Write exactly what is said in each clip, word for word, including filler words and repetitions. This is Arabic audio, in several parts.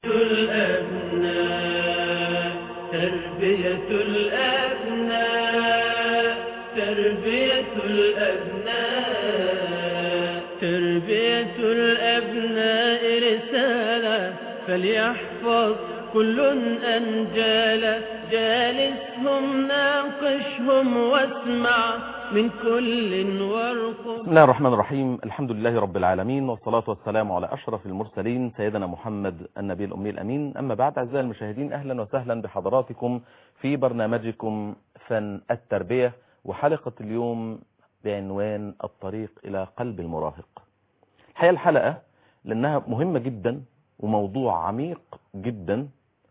الأبناء تربية الأبناء تربية الأبناء تربية الأبناء رسالة فليحفظ كل أنجالا جالسهم ناقشهم واسمع من كل وارقب. بسم الله الرحمن الرحيم. الحمد لله رب العالمين، والصلاة والسلام على أشرف المرسلين سيدنا محمد النبي الأمي الأمين. أما بعد، أعزائي المشاهدين، أهلا وسهلا بحضراتكم في برنامجكم فن التربية، وحلقة اليوم بعنوان الطريق إلى قلب المراهق. الحقيقة الحلقة لأنها مهمة جدا وموضوع عميق جدا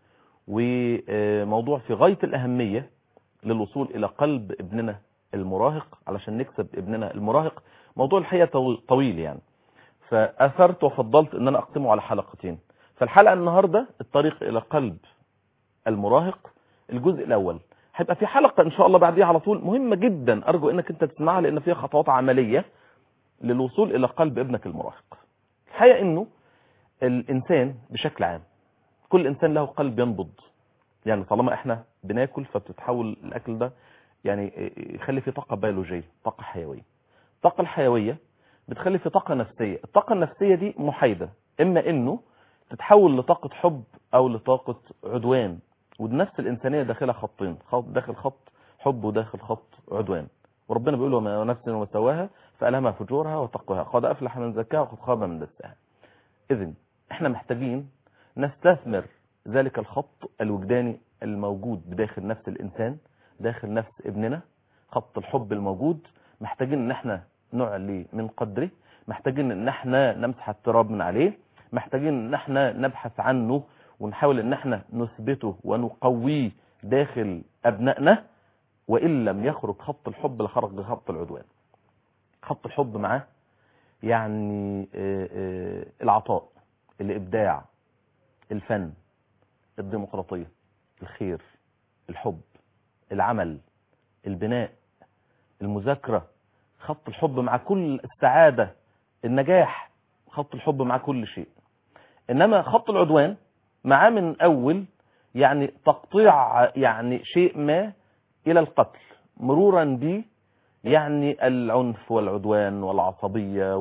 وموضوع في غاية الأهمية للوصول إلى قلب ابننا المراهق علشان نكسب ابننا المراهق. موضوع الحقيقة طويل يعني، فأثرت وفضلت ان انا اقسمه على حلقتين. فالحلقة النهاردة الطريق الى قلب المراهق، الجزء الاول. هيبقى في حلقة ان شاء الله بعديها على طول مهمة جدا، ارجو انك انت تسمعها لان فيها خطوات عملية للوصول الى قلب ابنك المراهق. الحقيقة انه الانسان بشكل عام، كل انسان له قلب ينبض، يعني طالما احنا بناكل فبتتحول الاكل ده يعني يخلي في طاقة بيولوجية، طاقة حيوية. الطاقة الحيوية بتخلي في طاقة نفسية. الطاقة النفسية دي محايدة، اما انه تتحول لطاقة حب او لطاقة عدوان، والنفس الانسانية داخلها خطين، داخل خط حب وداخل خط عدوان. وربنا بيقول وما نفس وسواها فألهمها فجورها وتقواها قد افلح من زكاها وقد خاب من دساها. اذن احنا محتاجين نستثمر ذلك الخط الوجداني الموجود بداخل نفس الانسان، داخل نفس ابننا، خط الحب الموجود. محتاجين ان احنا نعلي من قدره، محتاجين ان احنا نمسح التراب من عليه، محتاجين ان احنا نبحث عنه ونحاول ان احنا نثبته ونقويه داخل ابنائنا. وان لم يخرج خط الحب لخرج خط العدوان. خط الحب معاه يعني العطاء، الابداع، الفن، الديمقراطية، الخير، الحب، العمل، البناء، المذاكرة. خط الحب مع كل السعادة، النجاح. خط الحب مع كل شيء. انما خط العدوان معاه من اول يعني تقطيع يعني شيء ما الى القتل، مرورا ب يعني العنف والعدوان والعصبية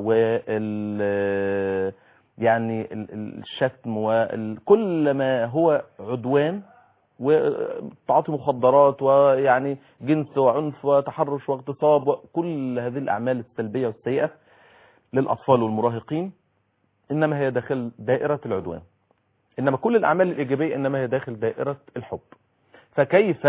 وال يعني الشتم وكل ما هو عدوان وتعاطي مخدرات ويعني جنس وعنف وتحرش واغتصاب وكل هذه الأعمال السلبية والسيئة للأطفال والمراهقين، إنما هي داخل دائرة العدوان. إنما كل الأعمال الإيجابية إنما هي داخل دائرة الحب. فكيف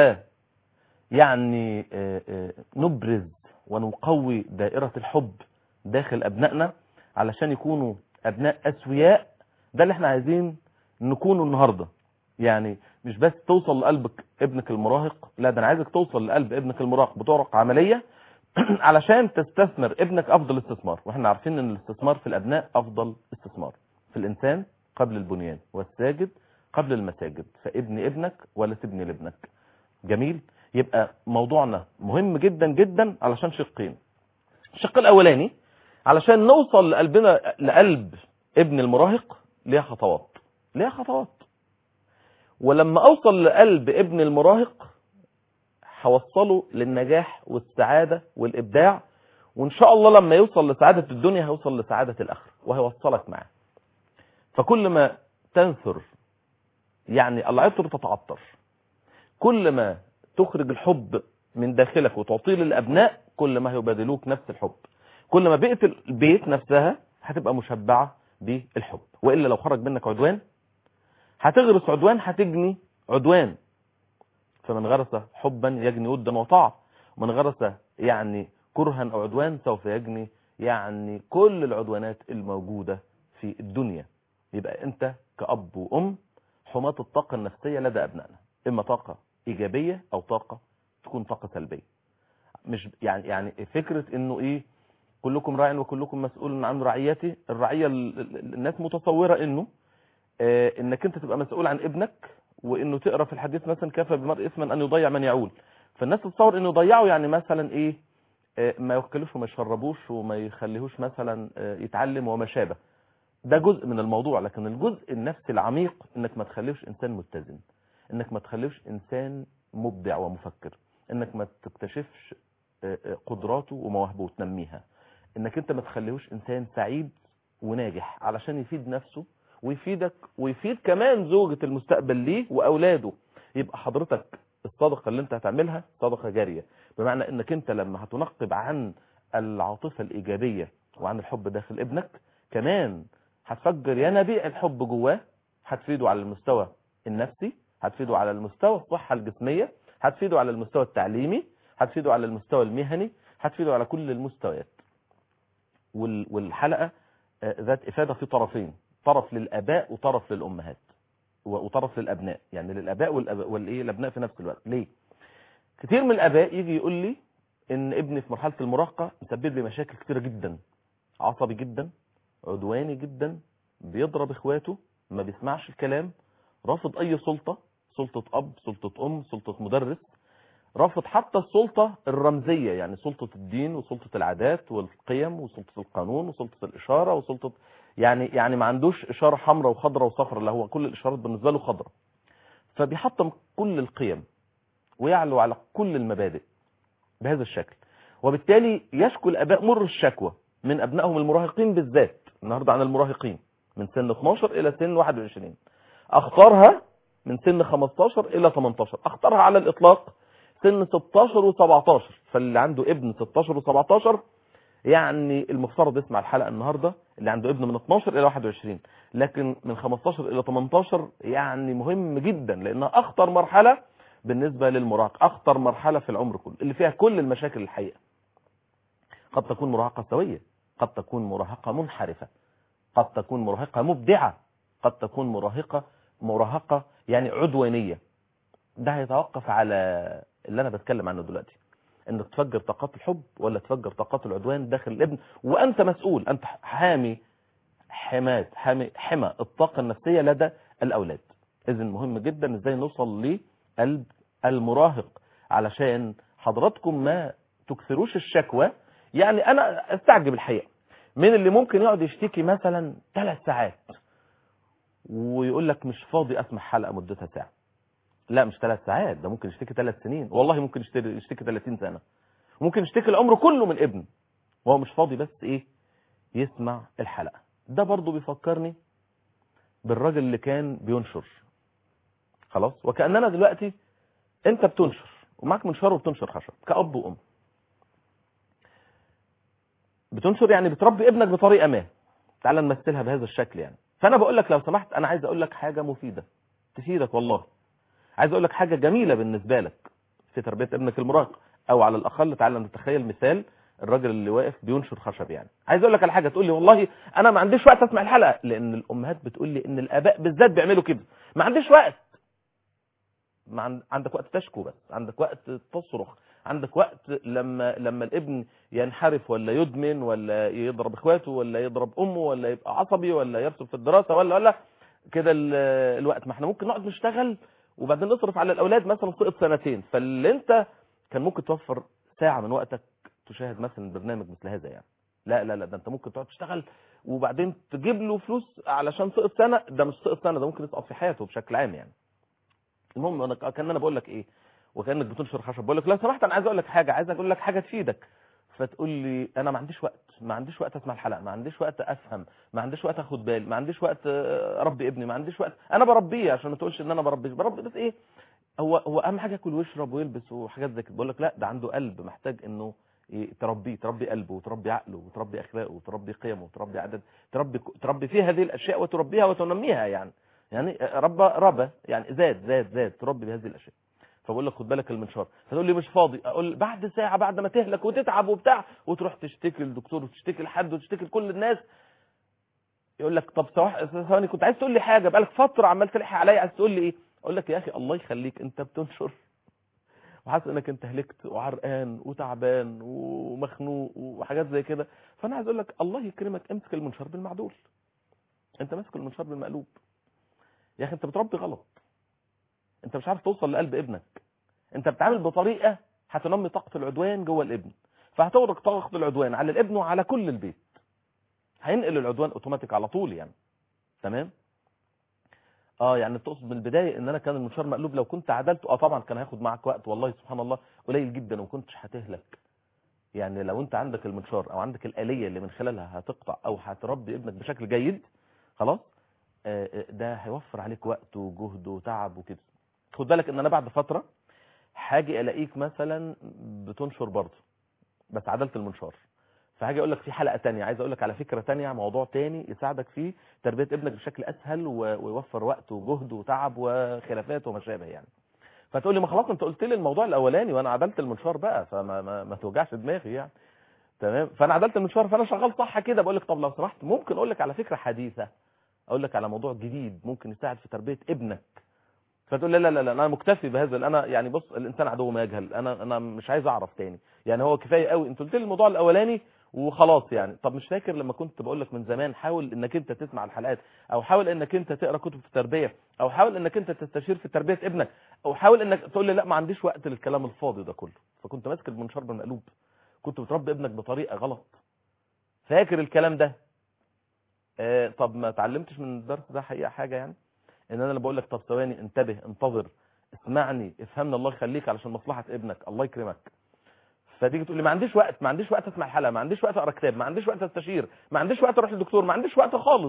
يعني نبرز ونقوي دائرة الحب داخل أبنائنا علشان يكونوا أبناء أسوياء؟ ده اللي احنا عايزين نكونه النهاردة. يعني مش بس توصل لقلبك ابنك المراهق، لا، ده انا عايزك توصل لقلب ابنك المراهق بطرق عملية علشان تستثمر ابنك افضل استثمار. واحنا عارفين ان الاستثمار في الابناء افضل استثمار في الانسان قبل البنيان، والساجد قبل المساجد، فابني ابنك ولا تبني لابنك. جميل. يبقى موضوعنا مهم جدا جدا علشان شقين. الشق الاولاني علشان نوصل لقلبنا لقلب ابن المراهق ليها خطوات، ليها خطوات. ولما اوصل لقلب ابن المراهق هوصله للنجاح والسعادة والابداع، وان شاء الله لما يوصل لسعادة الدنيا هيوصل لسعادة الاخرة وهيوصلك معاه. فكل ما تنثر يعني العطر تتعطر، كل ما تخرج الحب من داخلك وتعطيه للابناء كل ما هيبادلوك نفس الحب، كل ما بيئة البيت نفسها هتبقى مشبعة بالحب. وإلا لو خرج منك عدوان هتغرس عدوان، هتجني عدوان. فمن غرس حبا يجني ودا وطاعة، ومن غرس يعني كرها أو عدوان سوف يجني يعني كل العدوانات الموجودة في الدنيا. يبقى أنت كأب وأم حماة الطاقة النفسية لدى أبنائنا، إما طاقة إيجابية أو طاقة تكون طاقة سلبية. مش يعني يعني فكرة إنه إيه كلكم راع وكلكم مسؤول عن رعيته. الرعية الناس متصورة إنه آه إنك أنت تبقى مسؤول عن ابنك، وإنه تقرأ في الحديث مثلا كفى بمرء إثما أن يضيع من يعول. فالناس تتصور إنه يضيعوا يعني مثلا إيه آه ما يوكلوش وما يشربوش وما يخليهوش مثلا آه يتعلم وما شابه. ده جزء من الموضوع، لكن الجزء النفسي العميق انك ما تخليش انسان متزن، انك ما تخليش انسان مبدع ومفكر، انك ما تكتشفش قدراته ومواهبه وتنميها، انك انت ما تخليهوش انسان سعيد وناجح علشان يفيد نفسه ويفيدك ويفيد كمان زوجة المستقبل ليه واولاده. يبقى حضرتك الصدقة اللي انت هتعملها صدقة جارية، بمعنى انك انت لما هتنقب عن العاطفة الايجابية وعن الحب داخل ابنك، كمان هتفجر ينابيع الحب جواه، هتفيده على المستوى النفسي، هتفيده على المستوى الصحة الجسمية، هتفيده على المستوى التعليمي، هتفيده على المستوى المهني، هتفيده على كل المستويات. والحلقة ذات إفادة في طرفين، طرف للآباء وطرف للأمهات وطرف للأبناء، يعني للآباء والأبناء في نفس الوقت. ليه؟ كتير من الآباء يجي يقول لي إن ابني في مرحلة المراهقة مسبب لي مشاكل كتيرة جدا، عصبي جدا، عدواني جدا، بيضرب اخواته، ما بيسمعش الكلام، رافض اي سلطة، سلطة اب، سلطة ام، سلطة مدرس، رافض حتى السلطة الرمزية، يعني سلطة الدين وسلطة العادات والقيم وسلطة القانون وسلطة الاشارة وسلطة، يعني يعني ما عندوش اشارة حمراء وخضراء وصفراء، اللي هو كل الاشارات بالنسبة له خضراء. فبيحطم كل القيم ويعلو على كل المبادئ بهذا الشكل، وبالتالي يشكو الاباء مر الشكوى من ابنائهم المراهقين بالذات. النهارده عن المراهقين من سن اتناشر الى سن واحد وعشرين، اخطرها من سن خمستاشر الى تمنتاشر، اخطرها على الاطلاق سن ستاشر وسبعتاشر. فاللي عنده ابن ستاشر وسبعتاشر يعني المفترض يسمع الحلقه النهارده، اللي عنده ابن من اتناشر الى واحد وعشرين، لكن من خمستاشر الى تمنتاشر يعني مهم جدا، لانها اخطر مرحله بالنسبه للمراهق، اخطر مرحله في العمر كله، اللي فيها كل المشاكل الحقيقه. قد تكون مراهقه سويه، قد تكون مراهقه منحرفه، قد تكون مراهقه مبدعه، قد تكون مراهقه مراهقه يعني عدوانيه. ده هيتوقف على اللي انا بتكلم عنه دلوقتي، انك تفجر طاقات الحب ولا تفجر طاقات العدوان داخل الابن، وانت مسؤول، انت حامي حماة حامي حمى الطاقه النفسيه لدى الاولاد. اذن مهم جدا ازاي نوصل لقلب المراهق علشان حضراتكم ما تكثروش الشكوى. يعني انا استعجب الحقيقه من اللي ممكن يقعد يشتكي مثلا ثلاث ساعات ويقول لك مش فاضي اسمع حلقه مدتها ساعه. لا مش ثلاث ساعات، ده ممكن يشتكي ثلاث سنين، والله ممكن يشتكي ثلاثين سنه، ممكن يشتكي العمر كله من ابن وهو مش فاضي بس ايه يسمع الحلقه. ده برضو بيفكرني بالراجل اللي كان بينشر، خلاص، وكأننا دلوقتي انت بتنشر ومعك منشار وبتنشر خشب كأب وأم. بتنشر يعني بتربي ابنك بطريقه ما، تعال نمثلها بهذا الشكل يعني. فانا بقول لك لو سمحت، انا عايز اقول لك حاجه مفيده تفيدك، والله عايز اقول لك حاجه جميله بالنسبه لك في تربيه ابنك المراهق، او على الاقل تعال نتخيل مثال الراجل اللي واقف بينشر خشب. يعني عايز اقول لك على حاجه، تقول لي والله انا ما عنديش وقت اسمع الحلقه، لان الامهات بتقول لي ان الاباء بالذات بيعملوا كده، ما عنديش وقت. ما عندك وقت تشكو، بس عندك وقت تصرخ، عندك وقت لما لما الابن ينحرف ولا يدمن ولا يضرب اخواته ولا يضرب امه ولا يبقى عصبي ولا يرسب في الدراسه ولا ولا كده الوقت. ما احنا ممكن نقعد نشتغل وبعدين نصرف على الاولاد مثلا سقط سنتين، فاللي انت كان ممكن توفر ساعه من وقتك تشاهد مثلا برنامج مثل هذا يعني. لا لا لا، ده انت ممكن تقعد تشتغل وبعدين تجيب له فلوس علشان سقط سنه، ده مش سقط سنه، ده ممكن يسقط في حياته بشكل عام يعني. المهم انا كان انا بقول لك ايه، وكانك بتنشر خشب، بقول لك لو سمحت انا عايز اقول لك حاجه، عايز اقول لك حاجه تفيدك، فتقول لي انا ما عنديش وقت، ما عنديش وقت اسمع الحلقه، ما عنديش وقت افهم، ما عنديش وقت اخد بالي، ما عنديش وقت اربي ابني، ما عنديش وقت. انا بربيه عشان ما تقولش ان انا بربيه، بربي بس ايه، هو هو اهم حاجه ياكل ويشرب ويلبس وحاجات زي كده. بقول لك لا، ده عنده قلب محتاج انه تربيه، تربي قلبه وتربي عقله وتربي اخلاقه وتربي قيمه وتربي عدد، تربي تربي فيه هذه الاشياء وتربيها وتنميها يعني. يعني ربى ربى يعني زاد زاد زاد تربي بهذه الاشياء. فبقول لك خد بالك المنشار، فتقول لي مش فاضي، اقول بعد ساعه بعد ما تهلك وتتعب وبتاع وتروح تشتكي للدكتور وتشتكي لحد وتشتكي لكل الناس، يقول لك طب ثواني كنت عايز تقول لي حاجه، بقالك فتره عمال تلحق عليا، عايز تقول لي ايه؟ اقول لك يا اخي الله يخليك، انت بتنشر وحاسس انك انت هلكت وعرقان وتعبان ومخنوق وحاجات زي كده، فانا عايز اقول لك الله يكرمك امسك المنشار بالمعدول، انت ماسك المنشار بالمقلوب. يا اخي انت بتربي غلط، انت مش عارف توصل لقلب ابنك، انت بتعامل بطريقه هتنمي طاقه العدوان جوه الابن، فهتورق طاقه العدوان على الابن وعلى كل البيت، هينقل العدوان اوتوماتيك على طول يعني. تمام. اه يعني تقصد من البدايه ان انا كان المنشار مقلوب لو كنت عدلته اه طبعا كان هياخد معك وقت، والله سبحان الله قليل جدا وما كنتش هتهلك. يعني لو انت عندك المنشار او عندك الآلية اللي من خلالها هتقطع او هتربي ابنك بشكل جيد خلاص، ده هيوفر عليك وقت وجهد وتعب وكده. خد بالك ان انا بعد فترة هاجي الاقيك مثلا بتنشر برضه بس عدلت المنشار، فهاجي اقول لك في حلقة تانية عايز اقول لك على فكرة تانية موضوع تاني يساعدك فيه تربية ابنك بشكل اسهل ويوفر وقت وجهد وتعب وخلافات وما شابه يعني. فتقول لي ما خلاص انت قلت لي الموضوع الاولاني وانا عدلت المنشار بقى فما ما, ما توجعش دماغي يعني. تمام. فانا عدلت المنشار فانا شغال صح كده. بقول لك طب لو سمحت ممكن اقول لك على فكره حديثه، اقول لك على موضوع جديد ممكن يساعد في تربيه ابنك. فتقول لا لا لا انا مكتفي بهذا. انا يعني بص الانسان عدو ما يجهل، انا انا مش عايز اعرف تاني يعني، هو كفايه قوي انت قلت لي الموضوع الاولاني وخلاص يعني. طب مش فاكر لما كنت بقول لك من زمان حاول انك انت تسمع الحلقات، او حاول انك انت تقرا كتب في التربيه، او حاول انك انت تستشير في تربيه ابنك، او حاول انك تقول لي لا ما عنديش وقت للكلام الفاضي ده كله. فكنت ماسك المنشار بالمقلوب، كنت بتربي ابنك بطريقه غلط. فاكر الكلام ده؟ آه طب ما اتعلمتش من الدرس ده حقيقه حاجه يعني؟ ان انا اللي بقول لك طب ثواني انتبه انتظر اسمعني افهمني الله يخليك علشان مصلحه ابنك الله يكرمك. فتيجي تقول لي ما عنديش وقت، ما عنديش وقت اسمع الحلقه، ما عنديش وقت اقرا كتاب، ما عنديش وقت استشير، ما عنديش وقت اروح للدكتور، ما عنديش وقت خالص.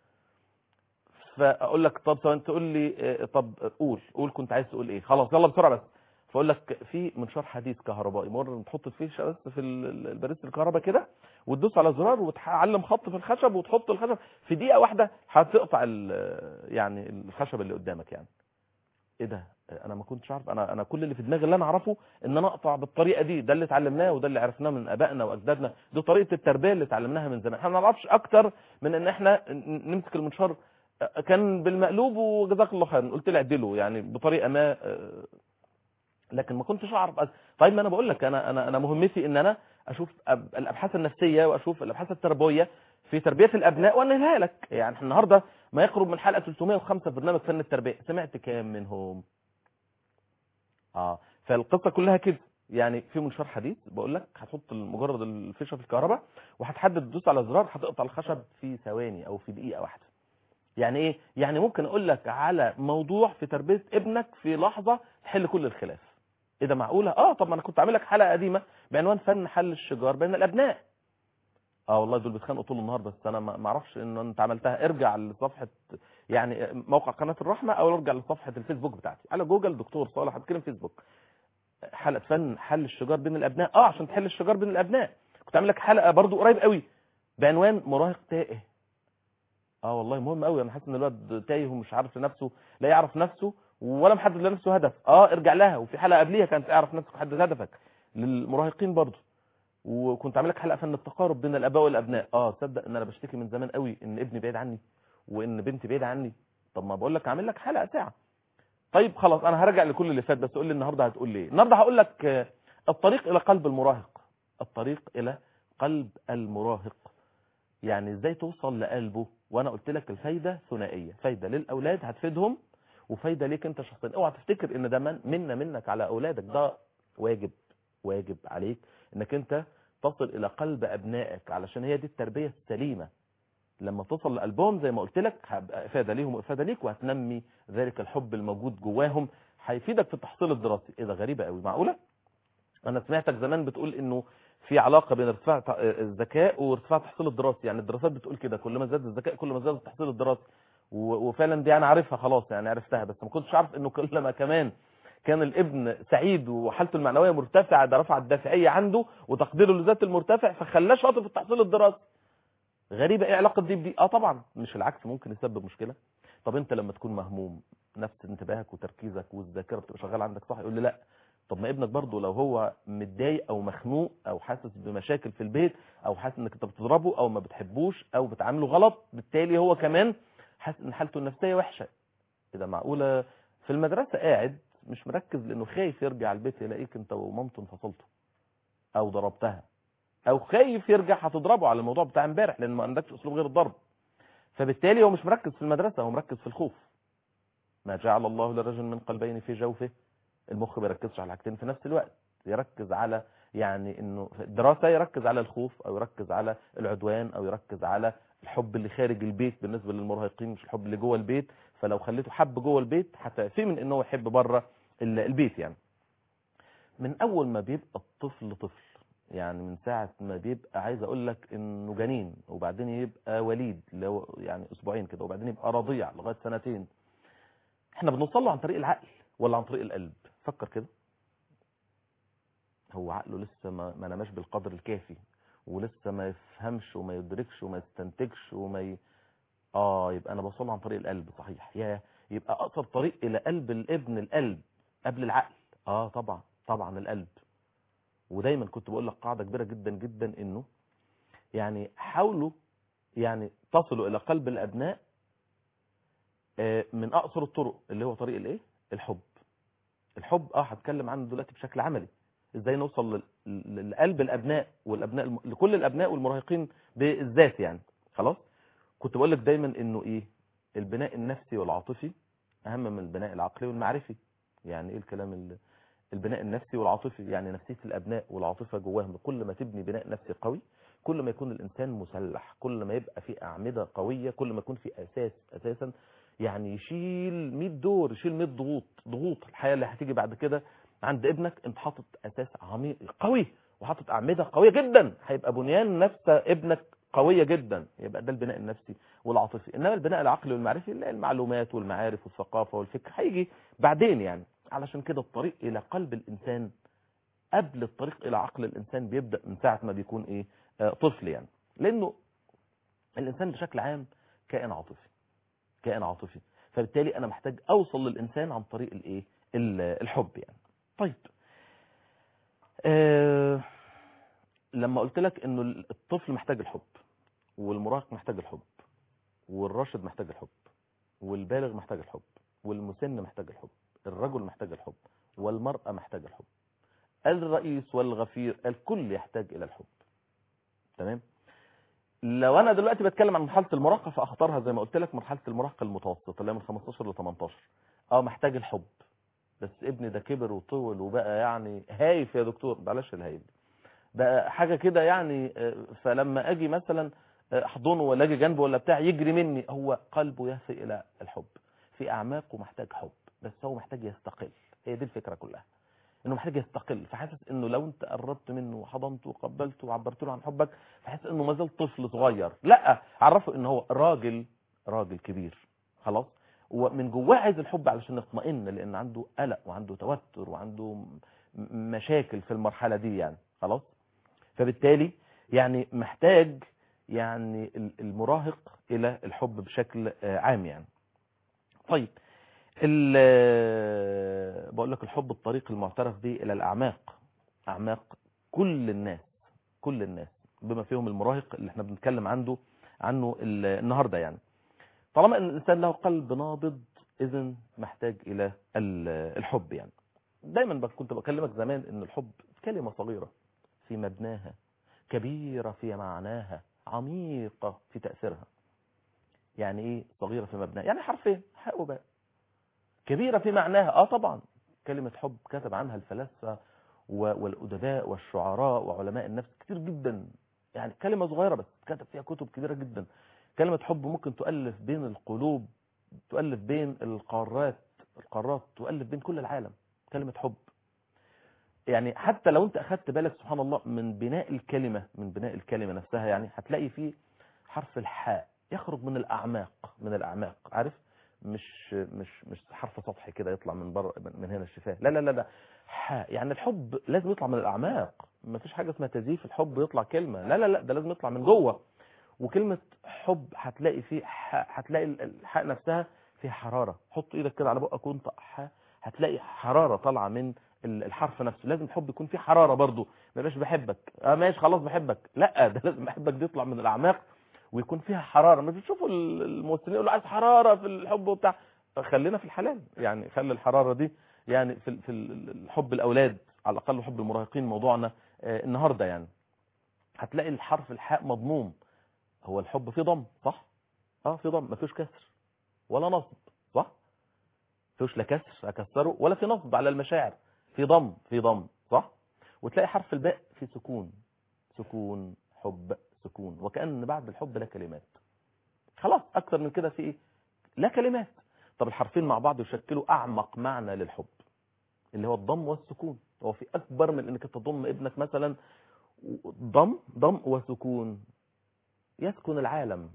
فاقول لك طب ثواني تقول لي طب قول قول كنت عايز تقول ايه، خلاص يلا بسرعه بس. فاقول لك في منشار حديث كهربائي مره تحط فيه بس في البريست الكهرباء كده وتدوس على زرار وتعلم خط في الخشب وتحط الخشب في دقيقه واحده هتقطع يعني الخشب اللي قدامك يعني. ايه ده؟ انا ما كنتش عارف. انا انا كل اللي في دماغي اللي انا اعرفه ان انا اقطع بالطريقه دي، ده اللي اتعلمناه وده اللي عرفناه من ابائنا واجدادنا، دي طريقه التربيه اللي اتعلمناها من زمان. احنا ما نعرفش اكتر من ان احنا نمسك المنشار كان بالمقلوب وجزاك الله خير قلت لي اعدله يعني بطريقه ما، لكن ما كنتش اعرف. طيب ما انا بقول لك انا انا انا مهمتي ان انا اشوف الابحاث النفسيه واشوف الابحاث التربويه في تربيه الابناء وانقلها لك. يعني النهارده ما يقرب من حلقه ثلاثمائة وخمسة في برنامج فن التربيه، سمعت كام منهم؟ اه فالقصه كلها كده يعني. في منشار حديث بقول لك هتحط مجرد الفيشه في الكهرباء وهتحدد تدوس على زرار هتقطع الخشب في ثواني او في دقيقه واحده. يعني ايه؟ يعني ممكن اقول لك على موضوع في تربيه ابنك في لحظه تحل كل الخلاف. ايه ده معقوله؟ اه طب ما انا كنت عامل لك حلقه قديمه بعنوان فن حل الشجار بين الابناء. اه والله دول بيتخانقوا طول النهار بس انا ما اعرفش ان انت عملتها. ارجع لصفحه يعني موقع قناه الرحمه او ارجع لصفحه الفيسبوك بتاعتي على جوجل دكتور صالح هتكلم فيسبوك حلقه فن حل الشجار بين الابناء. اه عشان تحل الشجار بين الابناء. كنت عامل لك حلقه برضو قريب قوي بعنوان مراهق تائه. اه والله مهم قوي. انا حاسس ان الواد تايه ومش عارف لنفسه، لا يعرف نفسه ولا محدد لنفسه هدف. اه ارجع لها. وفي حلقه قبليها كانت اعرف نفسك وحدد هدفك للمراهقين برضو. وكنت عامل لك حلقه فن التقارب بين الاباء والابناء. اه تصدق ان انا بشتكي من زمان قوي ان ابني بعيد عني وان بنتي بعيده عني. طب ما بقول لك عامل لك حلقه ساعه. طيب خلاص انا هرجع لكل اللي فات بس قول لي النهارده هتقول لي ايه. النهارده هقول لك الطريق الى قلب المراهق. الطريق الى قلب المراهق يعني ازاي توصل لقلبه. وانا قلت لك الفايده ثنائيه، فايده للاولاد هتفيدهم وفايده ليك انت شخصيا. اوعى تفتكر ان ده من منا منك على اولادك، ده واجب واجب عليك انك انت تصل الى قلب ابنائك علشان هي دي التربيه السليمه. لما تصل لقلبهم زي ما قلت لك هبقى افاده ليهم وافاده ليك وهتنمي ذلك الحب الموجود جواهم هيفيدك في التحصيل الدراسي. ايه ده غريبه قوي معقوله؟ انا سمعتك زمان بتقول انه في علاقه بين ارتفاع الذكاء وارتفاع التحصيل الدراسي، يعني الدراسات بتقول كده كل ما زاد الذكاء كل ما زاد التحصيل الدراسي. وفعلا دي انا عارفها خلاص يعني عرفتها، بس ما كنتش عارف انه كل ما كمان كان الابن سعيد وحالته المعنويه مرتفعه ده رفع الدافعيه عنده وتقديره لذات المرتفع فخلاه شاطر في التحصيل الدراسي. غريبه ايه علاقه دي بدي؟ اه طبعا مش العكس ممكن يسبب مشكله. طب انت لما تكون مهموم نفس انتباهك وتركيزك والذاكره بتبقى شغاله عندك صح، يقول لي لا طب ما ابنك برضه لو هو متضايق او مخنوق او حاسس بمشاكل في البيت او حاسس انك انت بتضربه او ما بتحبوش او بتعامله غلط بالتالي هو كمان حاسس ان حالته النفسيه وحشه. اذا معقوله في المدرسه قاعد مش مركز لانه خايف يرجع البيت يلاقيك انت ومامته انفصلتوا او ضربتها او خايف يرجع هتضربه على الموضوع بتاع امبارح لان ما عندكش اسلوب غير الضرب. فبالتالي هو مش مركز في المدرسه هو مركز في الخوف. ما جعل الله لرجل من قلبين في جوفه. المخ ما بيركزش على حاجتين في نفس الوقت، يركز على يعني انه في الدراسة يركز على الخوف او يركز على العدوان او يركز على الحب اللي خارج البيت بالنسبة للمراهقين مش الحب اللي جوه البيت. فلو خليته حب جوه البيت هتعفيه من انه يحب بره البيت. يعني من اول ما بيبقى الطفل طفل، يعني من ساعة ما بيبقى عايز اقول لك انه جنين، وبعدين يبقى وليد لو يعني اسبوعين كده، وبعدين يبقى رضيع لغاية سنتين، احنا بنوصل له عن طريق العقل ولا عن طريق القلب؟ فكر كده. هو عقله لسه ما, ما نماش بالقدر الكافي، ولسه ما يفهمش وما يدركش وما يستنتجش وما ي... اه يبقى انا بوصل له عن طريق القلب. صحيح. يا يبقى اقصر طريق الى قلب الابن القلب قبل العقل. اه طبعا طبعا القلب. ودايما كنت بقول لك قاعده كبيره جدا جدا، انه يعني حاولوا يعني تصلوا الى قلب الابناء من اقصر الطرق، اللي هو طريق الايه؟ الحب. الحب اه هتكلم عنه دلوقتي بشكل عملي، ازاي نوصل لقلب الابناء والابناء الم... لكل الابناء والمراهقين بالذات. يعني خلاص كنت بقول لك دايما انه ايه؟ البناء النفسي والعاطفي اهم من البناء العقلي والمعرفي. يعني ايه الكلام ال... البناء النفسي والعاطفي؟ يعني نفسيه الابناء والعاطفه جواهم، كل ما تبني بناء نفسي قوي كل ما يكون الانسان مسلح، كل ما يبقى في اعمده قويه، كل ما يكون في اساس اساسا يعني يشيل مية دور، يشيل مية ضغوط ضغوط الحياه اللي هتيجي بعد كده. عند ابنك انت حاطط اساس عميق قوي وحاطط اعمده قويه جدا، هيبقى بنيان نفس ابنك قويه جدا. يبقى ده البناء النفسي والعاطفي. انما البناء العقلي والمعرفي اللي المعلومات والمعارف والثقافه والفكر هيجي بعدين. يعني علشان كده الطريق الى قلب الانسان قبل الطريق الى عقل الانسان بيبدا من ساعه ما بيكون ايه؟ آه طفل. يعني لانه الانسان بشكل عام كائن عاطفي، كائن عاطفي. فبالتالي انا محتاج اوصل للانسان عن طريق الايه؟ الحب. يعني طيب آه لما قلت لك انه الطفل محتاج الحب، والمراهق محتاج الحب، والراشد محتاج الحب، والبالغ محتاج الحب، والمسن محتاج الحب، الرجل محتاج الحب، والمرأة محتاج الحب، الرئيس والغفير، الكل يحتاج الى الحب. تمام. لو انا دلوقتي بتكلم عن مرحله المراهقه فاختارها زي ما قلت لك مرحله المراهقه المتوسطه اللي من خمستاشر ل تمنتاشر. اه محتاج الحب، بس ابني ده كبر وطول وبقى يعني هايف يا دكتور. بلاش الهايف بقى حاجه كده يعني. فلما اجي مثلا احضنه ولا اجي جنبه ولا بتاع يجري مني، هو قلبه يهفي الى الحب، في اعماقه محتاج حب، بس هو محتاج يستقل. هي دي الفكره كلها، انه محتاج يستقل. فحاسس انه لو انت قربت منه وحضنته وقبلته وعبرت له عن حبك فحاسس انه ما زال طفل صغير. لا، عرفه انه هو راجل، راجل كبير خلاص، ومن جواه عايز الحب علشان يطمئن، لان عنده قلق وعنده توتر وعنده مشاكل في المرحله دي. يعني خلاص. فبالتالي يعني محتاج يعني المراهق الى الحب بشكل عام. يعني طيب بقول لك الحب الطريق المعترف به الى الاعماق، اعماق كل الناس، كل الناس بما فيهم المراهق اللي احنا بنتكلم عنه عنه النهارده. يعني طالما ان الانسان له قلب نابض اذن محتاج الى الحب. يعني دايما كنت بكلمك زمان ان الحب كلمه صغيره في مبناها، كبيره في معناها، عميقه في تاثيرها. يعني ايه صغيره في مبناها؟ يعني حرفين حاء وباء. كبيرة في معناها، اه طبعا كلمة حب كتب عنها الفلاسفة والأدباء والشعراء وعلماء النفس كتير جدا. يعني كلمة صغيرة بس كتب فيها كتب كبيرة جدا. كلمة حب ممكن تؤلف بين القلوب، تؤلف بين القارات، القارات تؤلف بين كل العالم. كلمة حب يعني حتى لو انت اخدت بالك سبحان الله من بناء الكلمة، من بناء الكلمة نفسها، يعني هتلاقي فيه حرف الحاء يخرج من الأعماق، من الأعماق. عارف؟ مش مش مش حرف سطحي كده يطلع من بره من هنا الشفاه. لا لا لا لا حاء. يعني الحب لازم يطلع من الاعماق. ما فيش حاجه اسمها تزييف الحب يطلع كلمه. لا لا لا ده لازم يطلع من جوه. وكلمه حب هتلاقي فيه هتلاقي الحاء نفسها فيها حراره. حط ايدك كده على بقك وانت حاء، هتلاقي حراره طالعه من الحرف نفسه. لازم الحب يكون فيه حراره برضو. ما يبقاش بحبك اه ماشي خلاص بحبك، لا ده لازم بحبك دي يطلع من الاعماق ويكون فيها حراره. ما بتشوفوا الممثلين يقولوا عايز حراره في الحب وبتاع، خلينا في الحلال. يعني خلي الحراره دي يعني في في الحب الاولاد على الاقل، حب المراهقين موضوعنا النهارده. يعني هتلاقي الحرف الحاء مضموم. هو الحب فيه ضم صح؟ اه في ضم، ما فيش كسر ولا نصب صح؟ فيش لا كسر اكسره ولا في نصب على المشاعر، في ضم، في ضم صح؟ وتلاقي حرف الباء في سكون، سكون حب سكون، وكأن بعد الحب لا كلمات. خلاص اكتر من كده في ايه؟ لا كلمات. طب الحرفين مع بعض يشكلوا اعمق معنى للحب اللي هو الضم والسكون. هو في اكبر من انك تضم ابنك مثلا، ضم ضم وسكون، يسكن العالم،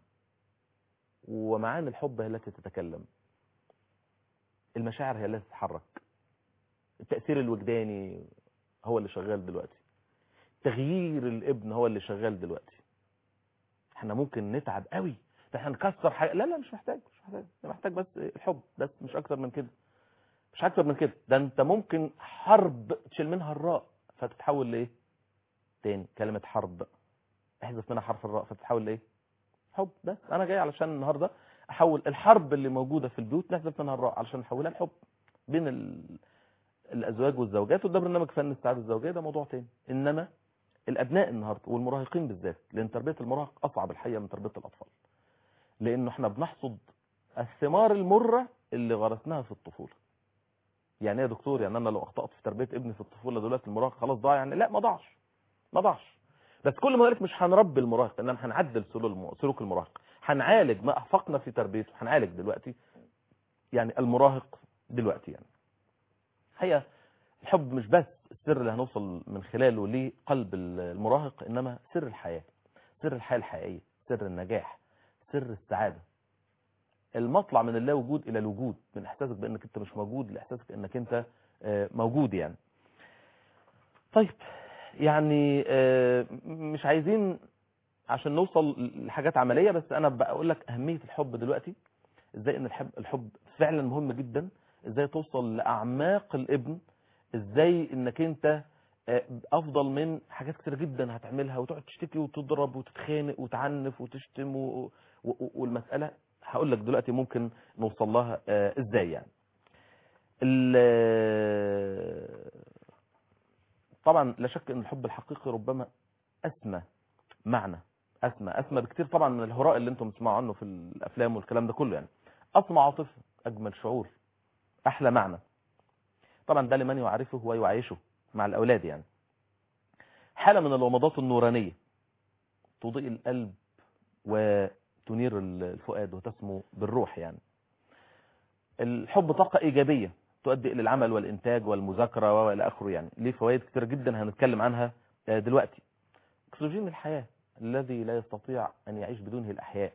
ومعاني الحب هي التي تتكلم، المشاعر هي التي تتحرك، التأثير الوجداني هو اللي شغال دلوقتي، تغيير الابن هو اللي شغال دلوقتي. احنا ممكن نتعب قوي، احنا نكسر حاجة، لا لا مش محتاج، مش محتاج محتاج بس الحب بس، مش اكتر من كده، مش اكتر من كده. ده انت ممكن حرب تشيل منها الراء فتتحول لايه تاني؟ كلمة حرب احذف منها حرف الراء فتتحول لايه؟ حب. بس انا جاي علشان النهارده احول الحرب اللي موجوده في البيوت نحذف منها الراء علشان نحولها لحب بين ال... الازواج والزوجات. وده برنامج فن السعاده الزوجيه، ده موضوع تاني. انما الابناء النهارده والمراهقين بالذات، لان تربيه المراهق اصعب الحقيقه من تربيه الاطفال، لانه احنا بنحصد الثمار المره اللي غرسناها في الطفوله. يعني ايه يا دكتور؟ يعني انا لو اخطات في تربيه ابني في الطفوله دلوقتي المراهق خلاص ضاع؟ يعني لا، ما ضاعش، ما ضاعش. بس كل ما ذلك مش هنربي المراهق، انما هنعدل سلوك المراهق، هنعالج ما اخفقنا في تربيته، هنعالج دلوقتي يعني المراهق دلوقتي. يعني هي الحب مش بس السر اللي هنوصل من خلاله لقلب المراهق، انما سر الحياه، سر الحياه الحقيقيه، سر النجاح، سر السعاده، المطلع من اللا وجود الى الوجود، من احساسك بانك انت مش موجود لاحساسك انك انت موجود. يعني طيب، يعني مش عايزين عشان نوصل لحاجات عملية، بس انا بقول لك اهمية الحب دلوقتي، ازاي ان الحب الحب فعلا مهم جدا، ازاي توصل لاعماق الابن، ازاي انك انت افضل من حاجات كتير جدا هتعملها وتقعد تشتكي وتضرب وتتخانق وتعنف وتشتم و... و... والمسألة هقول لك دلوقتي ممكن نوصل لها ازاي. يعني طبعا لا شك ان الحب الحقيقي ربما اسمى معنى، اسمى اسمى بكتير طبعا من الهراء اللي انتم بتسمعوا عنه في الافلام والكلام ده كله. يعني اسمى عاطفه، اجمل شعور، احلى معنى. طبعا ده لمن يعرفه ويعيشه مع الاولاد. يعني حاله من الومضات النورانيه تضيء القلب وتنير الفؤاد وتسمو بالروح. يعني الحب طاقه ايجابيه تؤدي الى العمل والانتاج والمذاكره والى اخره. يعني ليه فوائد كتير جدا هنتكلم عنها دلوقتي. اكسجين الحياه الذي لا يستطيع ان يعيش بدونه الاحياء،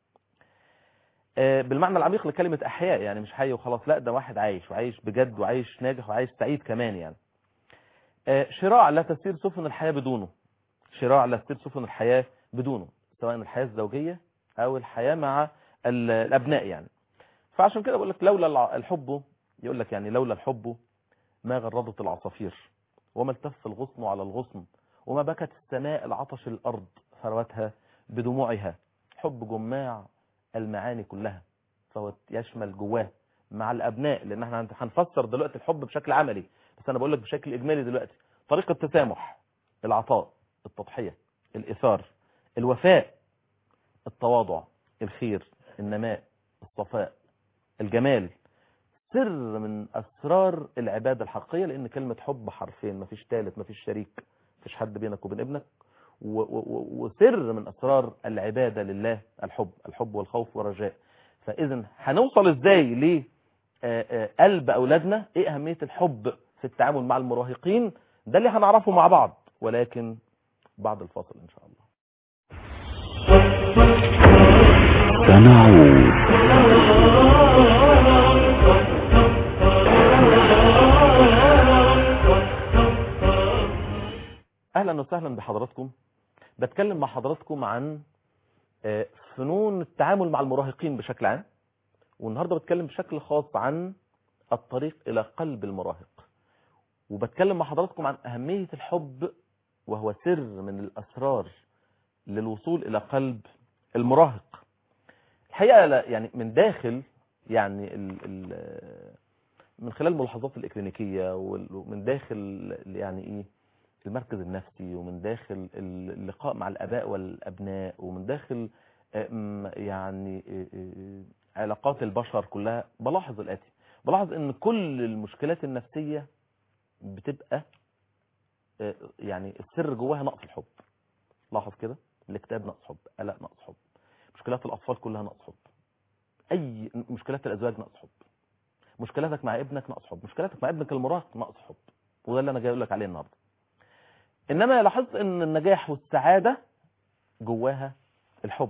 بالمعنى العميق لكلمة أحياء، يعني مش حي وخلاص، لا ده واحد عايش وعايش بجد وعايش ناجح وعايش سعيد كمان. يعني شراع لا تسير سفن الحياة بدونه، شراع لا تسير سفن الحياة بدونه، سواء الحياة الزوجية أو الحياة مع الأبناء. يعني فعشان كده بقول لك لولا الحب، يقول لك يعني لولا الحب ما غرضت العصافير، وما التف الغصن على الغصن، وما بكت السماء العطش الأرض ثروتها بدموعها. حب جماع المعاني كلها، فهو يشمل جواه مع الابناء، لان احنا هنفسر دلوقتي الحب بشكل عملي، بس انا بقول لك بشكل اجمالي دلوقتي. طريقه التسامح، العطاء، التضحيه، الايثار، الوفاء، التواضع، الخير، النماء، الصفاء، الجمال، سر من اسرار العباده الحقيقيه. لان كلمه حب حرفين، مفيش ثالث، مفيش شريك، مفيش حد بينك وبين ابنك. وسر من أسرار العبادة لله الحب، الحب والخوف والرجاء. فإذا هنوصل إزاي لقلب أولادنا؟ إيه أهمية الحب في التعامل مع المراهقين؟ ده اللي هنعرفه مع بعض، ولكن بعد الفاصل إن شاء الله. سنعود. أهلا وسهلا بحضراتكم. بتكلم مع حضراتكم عن فنون التعامل مع المراهقين بشكل عام، والنهاردة بتكلم بشكل خاص عن الطريق إلى قلب المراهق، وبتكلم مع حضراتكم عن أهمية الحب، وهو سر من الأسرار للوصول إلى قلب المراهق. الحقيقة يعني من داخل يعني ال ال من خلال الملاحظات الإكلينيكية، ومن داخل يعني إيه المركز النفسي، ومن داخل اللقاء مع الآباء والأبناء، ومن داخل يعني علاقات البشر كلها، بلاحظ الآتي. بلاحظ ان كل المشكلات النفسية بتبقى يعني السر جواها نقص الحب. لاحظ كده، الاكتئاب نقص حب، قلق نقص حب، مشكلات الاطفال كلها نقص حب، اي مشكلات الازواج نقص حب، مشكلاتك مع ابنك نقص حب، مشكلاتك مع ابنك المراهق نقص حب. وده اللي انا جاي اقول لك عليه النهارده. انما لاحظت ان النجاح والسعاده جواها الحب.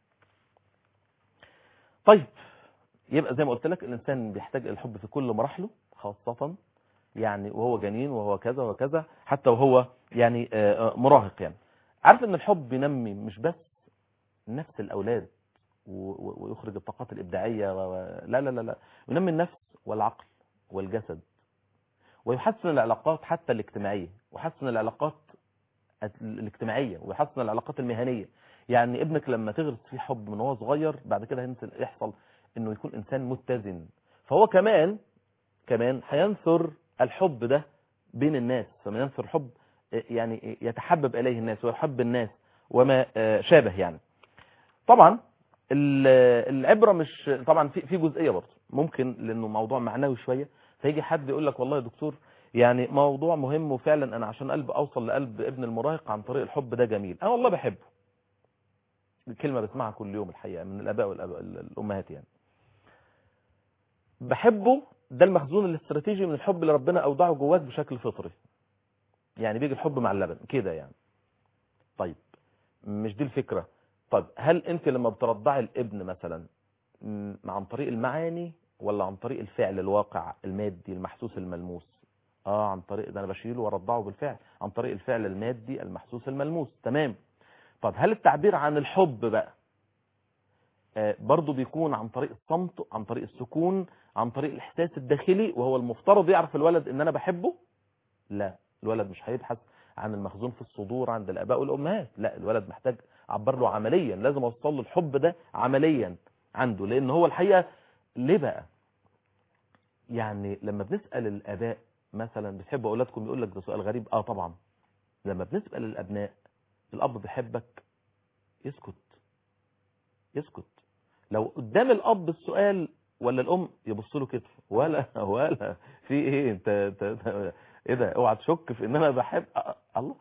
طيب يبقى زي ما قلت لك الانسان بيحتاج الحب في كل مراحله، خاصه يعني وهو جنين وهو كذا وكذا، حتى وهو يعني مراهق. يعني عارف ان الحب بينمي مش بس نفس الاولاد ويخرج الطاقات الابداعيه و... لا لا لا لا ينمي النفس والعقل والجسد، ويحسن العلاقات حتى الاجتماعيه، ويحسن العلاقات الاجتماعيه ويحسن العلاقات المهنيه. يعني ابنك لما تغرس فيه حب من وهو صغير، بعد كده يحصل انه يكون انسان متزن، فهو كمان كمان هينثر الحب ده بين الناس. فمن ينثر حب يعني يتحبب اليه الناس ويحب الناس وما شابه. يعني طبعا العبره مش طبعا في في جزئيه برضه ممكن، لانه موضوع معنوي شويه، فيجي حد يقول لك والله يا دكتور يعني موضوع مهم وفعلا انا عشان قلب اوصل لقلب ابن المراهق عن طريق الحب ده جميل. انا والله بحبه، الكلمه بسمعها كل يوم الحقيقه من الاباء والامهات. يعني بحبه ده المخزون الاستراتيجي من الحب اللي ربنا اودعه جواك بشكل فطري. يعني بيجي الحب مع اللبن كده يعني. طيب مش دي الفكره. طيب هل انت لما بترضعي الابن مثلا عن طريق المعاني ولا عن طريق الفعل الواقع المادي المحسوس الملموس؟ اه عن طريق ده، انا بشيله وارضعه بالفعل عن طريق الفعل المادي المحسوس الملموس. تمام. طب هل التعبير عن الحب بقى آه برضو بيكون عن طريق الصمت، عن طريق السكون، عن طريق الاحساس الداخلي، وهو المفترض يعرف الولد ان انا بحبه؟ لا، الولد مش هيبحث عن المخزون في الصدور عند الاباء والامهات. لا، الولد محتاج اعبر له عمليا، لازم اوصل له الحب ده عمليا عنده. لان هو الحقيقه ليه بقى يعني لما بنسال الاباء مثلا بتحبوا اولادكم، يقول لك ده سؤال غريب. اه طبعا لما بنسال الابناء الاب بيحبك، يسكت يسكت. لو قدام الاب السؤال ولا الام يبص له كده ولا ولا في ايه انت, انت, انت ايه ده، اوعى تشك في ان انا بحب آه الله.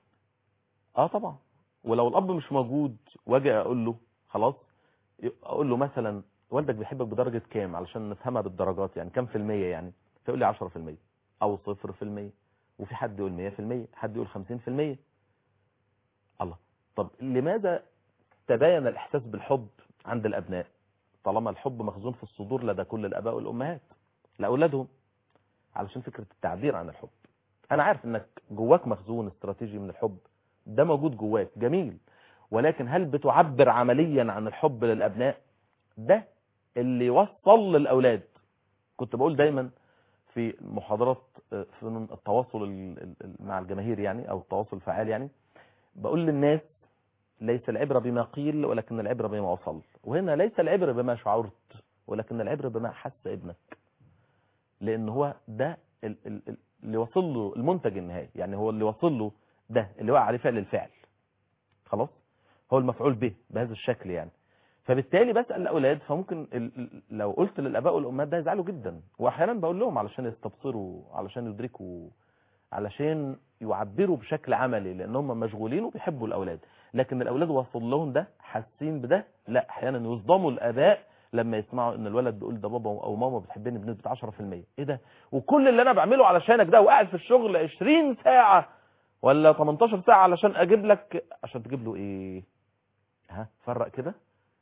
اه طبعا. ولو الاب مش موجود واجي اقول له خلاص، اقول له مثلا والدك بيحبك بدرجه كام علشان نفهمها بالدرجات، يعني كام في المية يعني؟ فيقول لي عشرة في المية او صفر في المية، وفي حد يقول مية في المية، حد يقول خمسين في المية. الله. طب لماذا تباين الاحساس بالحب عند الابناء طالما الحب مخزون في الصدور لدى كل الاباء والامهات لاولادهم؟ علشان فكره التعبير عن الحب. انا عارف انك جواك مخزون استراتيجي من الحب، ده موجود جواك جميل، ولكن هل بتعبر عمليا عن الحب للابناء؟ ده اللي يوصل للاولاد. كنت بقول دايما في محاضرات في التواصل مع الجماهير يعني او التواصل الفعال، يعني بقول للناس ليس العبرة بما قيل ولكن العبرة بما وصل. وهنا ليس العبرة بما شعرت ولكن العبرة بما حس ابنك، لان هو ده اللي وصل له المنتج النهائي. يعني هو اللي وصل له ده اللي وقع عليه فعل الفعل، خلاص هو المفعول به بهذا الشكل. يعني فبالتالي بسأل الاولاد، فممكن لو قلت للاباء والامهات ده يزعلوا جدا، واحيانا بقول لهم علشان يستبصروا، علشان يدركوا، علشان يعبروا بشكل عملي، لان هم مشغولين وبيحبوا الاولاد. لكن الاولاد وصل لهم ده، حاسين بده. لا، احيانا يصدموا الاباء لما يسمعوا ان الولد بيقول ده بابا او ماما بتحبني بنسبه عشرة في المية. ايه ده؟ وكل اللي انا بعمله علشانك ده، وقاعد في الشغل عشرين ساعه ولا تمنتاشر ساعه علشان اجيب لك، عشان تجيب له ايه؟ ها فرق كده.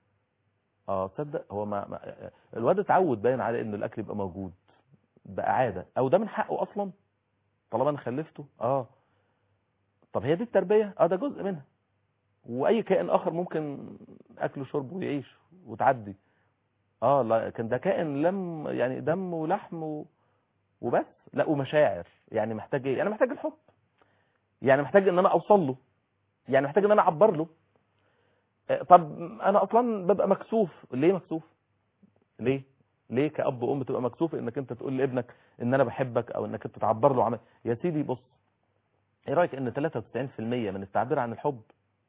اه تصدق هو ما, ما الواد اتعود باين عليه ان الاكل يبقى موجود، بقى عاده، او ده من حقه اصلا طالما انا خلفته. اه طب هي دي التربيه؟ اه ده جزء منها. واي كائن اخر ممكن اكله شرب ويعيش وتعدي. اه لا، كان ده كائن لم يعني دم ولحم وبس. لا، ومشاعر. يعني محتاج ايه؟ يعني محتاج الحب، يعني محتاج ان انا اوصل له، يعني محتاج ان انا اعبر له. آه طب انا اصلا ببقى مكسوف. ليه مكسوف؟ ليه ليه كأب وام تبقى مكسوف انك انت تقول لابنك ان انا بحبك او انك انت تعبر له عمل؟ يا سيدي بص، ايه رايك ان ثلاثة وتسعين في المية من التعبير عن الحب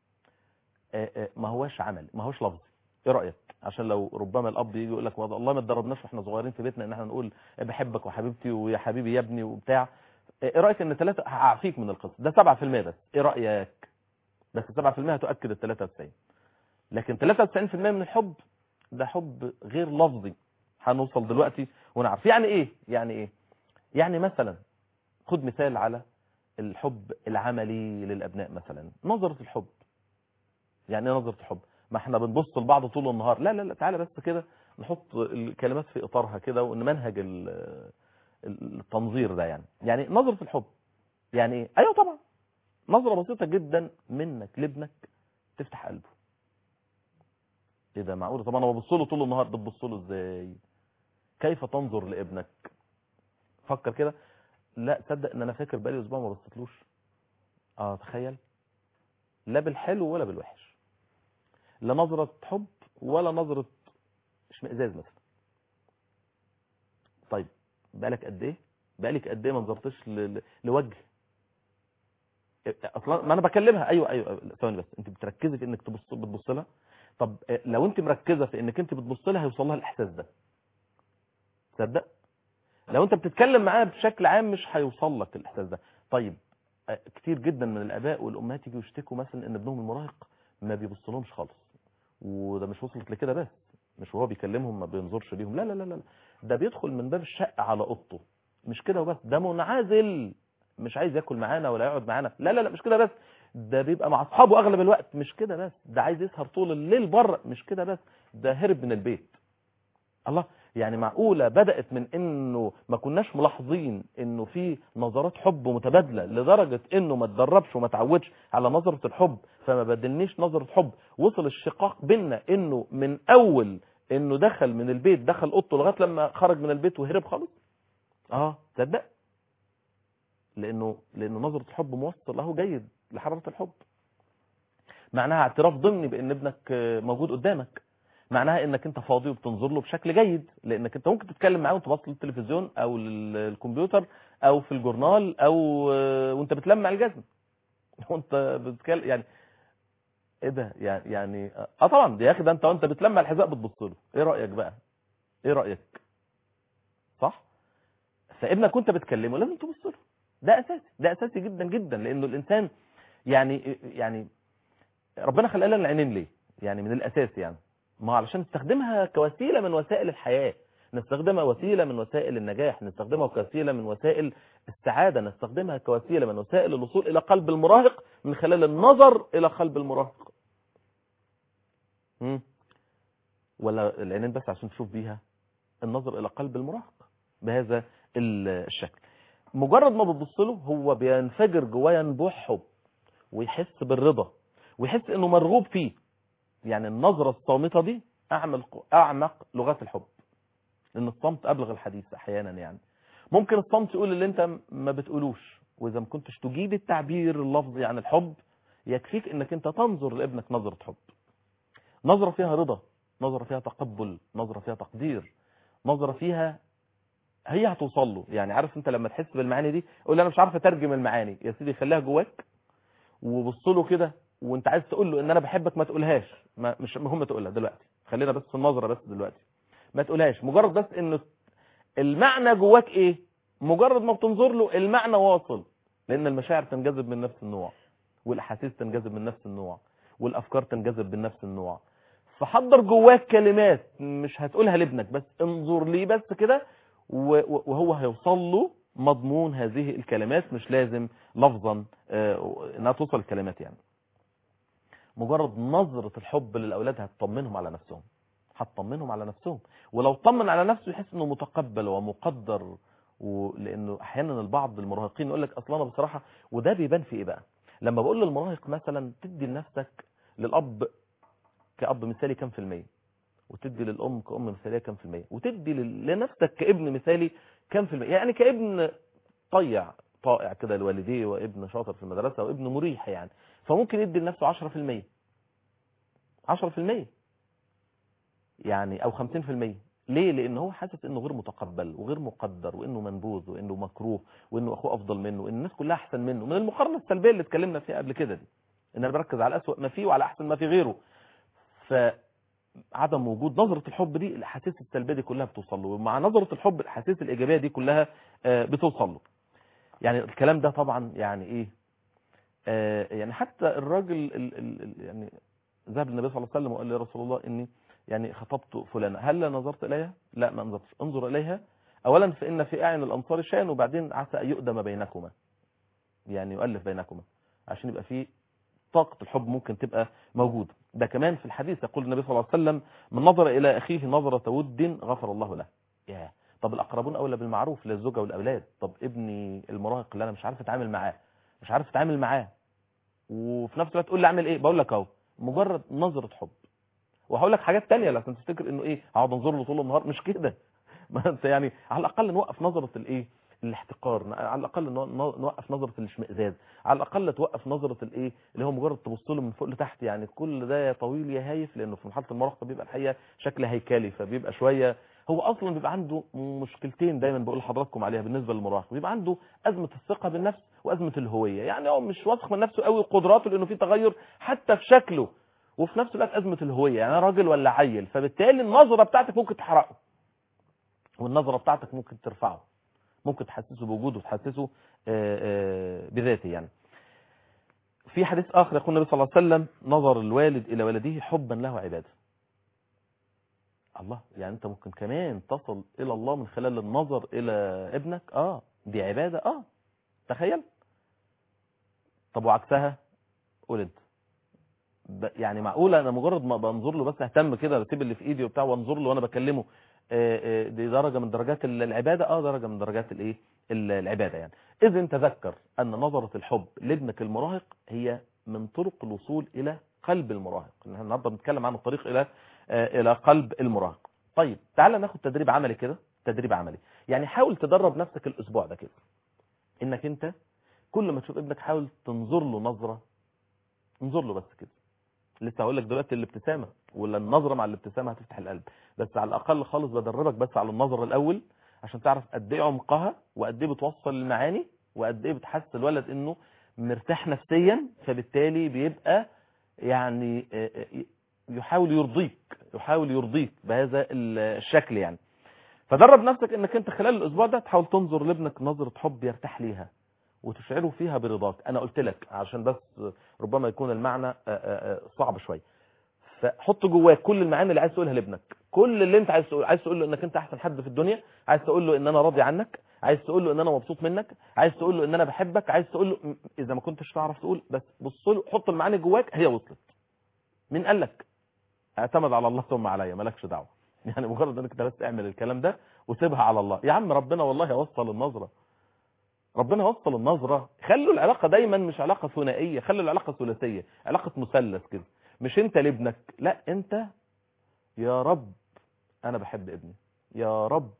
ما هوش عمل، ما هوش لفظي؟ ايه رايك؟ عشان لو ربما الاب يجي يقول لك والله ما اتدربناش واحنا صغيرين في بيتنا ان احنا نقول بحبك وحبيبتي ويا حبيبي يا ابني وبتاع، ايه رايك ان ثلاثة هعفيك من القصه ده سبعة في المية بس، ايه رايك؟ بس سبعة في المية هتؤكد ال ثلاثة وتسعين، لكن ثلاثة وتسعين في المية من الحب ده حب غير لفظي. هنوصل دلوقتي ونعرف يعني ايه. يعني ايه؟ يعني مثلا خد مثال على الحب العملي للابناء، مثلا نظره الحب. يعني ايه نظره الحب؟ ما احنا بنبص لبعض طول النهار، لا لا لا، تعالى بس كده نحط الكلمات في اطارها كده ونمنهج التنظير ده. يعني يعني نظره الحب يعني ايه؟ ايوه طبعا، نظره بسيطه جدا منك لابنك تفتح قلبه. ايه ده معقول؟ طب انا ببص له طول النهار، بتبص له ازاي؟ كيف تنظر لابنك؟ فكر كده. لا تصدق ان انا فاكر بقالي اسبوع ما بصيتلوش. اه تخيل، لا بالحلو ولا بالوحش، لا نظره حب ولا نظره اشمئزاز مثلا. طيب بقالك قد ايه بقالك قد ايه ما نظرتش ل... لوجه اصلا؟ ما انا بكلمها. ايوه ايوه ثواني بس، انت بتركزي في انك تبص بتبص لها. طب لو انت مركزه في انك انت بتبص لها هيوصل لها الاحساس ده، تصدق؟ لو انت بتتكلم معاها بشكل عام مش هيوصل لك الاحساس ده. طيب كتير جدا من الاباء والامهات يجوا يشتكوا مثلا ان ابنهم المراهق ما بيبصلهمش خالص، وده مش وصلت لكده بس، مش وهو بيكلمهم ما بينظرش ليهم، لا لا لا لا، ده بيدخل من باب الشقه على اوضته، مش كده وبس، ده منعزل، مش عايز ياكل معانا ولا يقعد معانا، لا لا لا مش كده بس، ده بيبقى مع اصحابه اغلب الوقت، مش كده بس، ده عايز يسهر طول الليل بره، مش كده بس، ده هرب من البيت. الله، يعني معقولة بدأت من انه ما كناش ملاحظين انه في نظرات حب متبادلة لدرجة انه ما تدربش وما تعودش على نظرة الحب فما بدلنيش نظرة حب، وصل الشقاق بيننا انه من اول انه دخل من البيت دخل اوضته لغاية لما خرج من البيت وهرب خالص. اه تصدق، لانه لانه نظرة الحب موصل له جيد لحرارة الحب. معناها اعتراف ضمني بان ابنك موجود قدامك، معناها انك انت فاضي وبتنظر له بشكل جيد، لانك انت ممكن تتكلم معاه وانت باصص للتلفزيون او للكمبيوتر او في الجورنال او وانت بتلمع الجزم وانت بتتكلم. يعني ايه ده؟ يعني يعني اه طبعا يا اخي، ده انت وانت بتلمع الحذاء بتبص له، ايه رايك بقى؟ ايه رايك؟ صح؟ فابنك وانت بتكلمه لازم تبص له، ده اساسي، ده اساسي جدا جدا، لانه الانسان يعني يعني ربنا خلق لنا العينين ليه؟ يعني من الاساس يعني ما علشان نستخدمها كوسيله من وسائل الحياه، نستخدمها وسيله من وسائل النجاح، نستخدمها كوسيله من وسائل السعاده، نستخدمها كوسيله من وسائل الوصول الى قلب المراهق من خلال النظر الى قلب المراهق. امم ولا العينين بس عشان تشوف بيها؟ النظر الى قلب المراهق بهذا الشكل. مجرد ما بتبص له هو بينفجر جواه ينبوع حب ويحس بالرضا ويحس انه مرغوب فيه. يعني النظرة الصامتة دي اعمق اعمق لغات الحب، لان الصمت ابلغ الحديث احيانا. يعني ممكن الصمت يقول اللي انت ما بتقولوش، واذا ما كنتش تجيد التعبير اللفظي عن الحب يكفيك انك انت تنظر لابنك نظرة حب، نظرة فيها رضا، نظرة فيها تقبل، نظرة فيها تقدير، نظرة فيها هي هتوصل له. يعني عارف انت لما تحس بالمعاني دي قول انا مش عارف اترجم المعاني، يا سيدي خليها جواك وبص له كده، وانت عايز تقول له ان انا بحبك ما تقولهاش، ما مش مهم تقولها دلوقتي، خلينا بس في النظره بس دلوقتي، ما تقولهاش، مجرد بس انه المعنى جواك ايه، مجرد ما بتنظر له المعنى واصل، لان المشاعر تنجذب من نفس النوع، والاحاسيس تنجذب من نفس النوع، والافكار تنجذب من نفس النوع. فحضر جواك كلمات مش هتقولها لابنك، بس انظر ليه بس كده وهو هيوصل له مضمون هذه الكلمات، مش لازم لفظا انها توصل الكلمات. يعني مجرد نظرة الحب للأولاد هتطمنهم على نفسهم، هتطمنهم على نفسهم، ولو طمن على نفسه يحس انه متقبل ومقدر. ولانه احيانا البعض المراهقين يقول لك اصلا انا بصراحة، وده بيبان في ايه بقى؟ لما بقول للمراهق مثلا تدي لنفسك للاب كأب مثالي كام في المية، وتدي للأم كأم مثالية كام في المية، وتدي لنفسك كابن مثالي كام في المية، يعني كابن طيع طائع كده لوالديه، وابن شاطر في المدرسة، وابن مريح يعني، فممكن يدي لنفسه عشرة في المية عشرة في المية يعني او خمسين في المية. ليه؟ لانه هو حاسس انه غير متقبل وغير مقدر، وانه منبوذ، وانه مكروه، وانه اخوه افضل منه، وان الناس كلها احسن منه، من المقارنه السلبيه اللي اتكلمنا فيها قبل كده دي، ان انا بركز على اسوأ ما فيه وعلى احسن ما في غيره. فعدم وجود نظره الحب دي الاحاسيس السلبيه دي كلها بتوصل له، ومع نظره الحب الاحاسيس الايجابيه دي كلها بتوصل له. يعني الكلام ده طبعا يعني ايه آه يعني حتى الراجل ال ال يعني ذهب النبي صلى الله عليه وسلم وقال لي يا رسول الله اني يعني خطبت فلانة، هل نظرت اليها؟ لا ما نظرتش. انظر اليها اولا فان في اعين الانصار شيئا، وبعدين عسى ان يؤدم بينكما، يعني يؤلف بينكما عشان يبقى في طاقة الحب ممكن تبقى موجودة. ده كمان في الحديث يقول النبي صلى الله عليه وسلم من نظر الى اخيه نظرة ود غفر الله له. ياه. طب الاقربون اولى بالمعروف للزوجة والاولاد. طب ابني المراهق اللي انا مش عارف اتعامل معاه مش عارف اتعامل معاه وفي نفس الوقت تقول لي اعمل ايه؟ بقول لك اهو مجرد نظرة حب. وهقول لك حاجات تانية لكن تفتكر انه ايه هقعد انظر له طول النهار، مش كده. ما انت يعني على الاقل نوقف نظرة الايه الاحتقار، على الاقل نوقف نظرة الاشمئزاز، على الاقل توقف نظرة الايه اللي هو مجرد تبص له من فوق لتحت. يعني كل ده يا طويل يا هايف، لانه في مرحلة المراهقة بيبقى الحقيقة شكل هيكلي، فبيبقى شوية هو اصلا بيبقى عنده مشكلتين دايما بقول لحضراتكم عليها بالنسبة للمراهق. بيبقى عنده ازمة الثقة بالنفس وازمة الهوية، يعني هو مش واثق من نفسه قوي وقدراته لانه في تغير حتى في شكله، وفي نفس الوقت ازمة الهوية، يعني انا راجل ولا عيل، فبالتالي النظرة بتاعتك ممكن تحرقه والنظرة بتاعتك ممكن ترفعه، ممكن تحسسه بوجوده وتحسسه بذاته. يعني في حديث آخر يقول النبي صلى الله عليه وسلم نظر الوالد إلى ولده حبا له عباده. الله، يعني أنت ممكن كمان تصل إلى الله من خلال النظر إلى ابنك. آه دي عبادة. آه تخيل. طب وعكسها قول انت، يعني معقولة أنا مجرد ما بنظر له بس اهتم كده بسيب اللي في إيدي وبتاع وانظر له وأنا بكلمه دي درجة من درجات العبادة؟ اه درجة من درجات الايه العبادة. يعني اذن تذكر ان نظرة الحب لابنك المراهق هي من طرق الوصول الى قلب المراهق. النهارده بنتكلم عن الطريق الى الى قلب المراهق. طيب تعالى ناخد تدريب عملي كده، تدريب عملي. يعني حاول تدرب نفسك الاسبوع ده كده انك انت كل ما تشوف ابنك حاول تنظر له نظرة، انظر له بس كده. لسه هقول لك دلوقتي الابتسامه ولا النظره مع الابتسامه هتفتح القلب، بس على الاقل خالص بدربك بس على النظره الاول عشان تعرف قد ايه عمقها وقد ايه بتوصل المعاني وقد ايه بتحس الولد انه مرتاح نفسيا، فبالتالي بيبقى يعني يحاول يرضيك يحاول يرضيك بهذا الشكل. يعني فدرب نفسك انك انت خلال الاسبوع ده تحاول تنظر لابنك نظره حب يرتاح ليها وتشعره فيها برضاك. انا قلت لك عشان بس ربما يكون المعنى صعب شويه، فحط جواك كل المعاني اللي عايز تقولها لابنك، كل اللي انت عايز تقول عايز تقول له انك انت احسن حد في الدنيا، عايز تقول له ان انا راضي عنك، عايز تقول له ان انا مبسوط منك، عايز تقول له ان انا بحبك، عايز تقول له اذا ما كنتش تعرف تقول بس بص له حط المعاني جواك. هي وصلت. مين قال لك؟ اعتمد على الله ثم عليا، مالكش دعوه. يعني مجرد انك انت بس اعمل الكلام ده وسيبها على الله. يا عم ربنا والله يوصل النظره، ربنا يوصل النظرة. خلوا العلاقة دايما مش علاقة ثنائية، خلوا العلاقة ثلاثية، علاقة مثلث كده. مش انت لابنك، لا انت يا رب انا بحب ابني، يا رب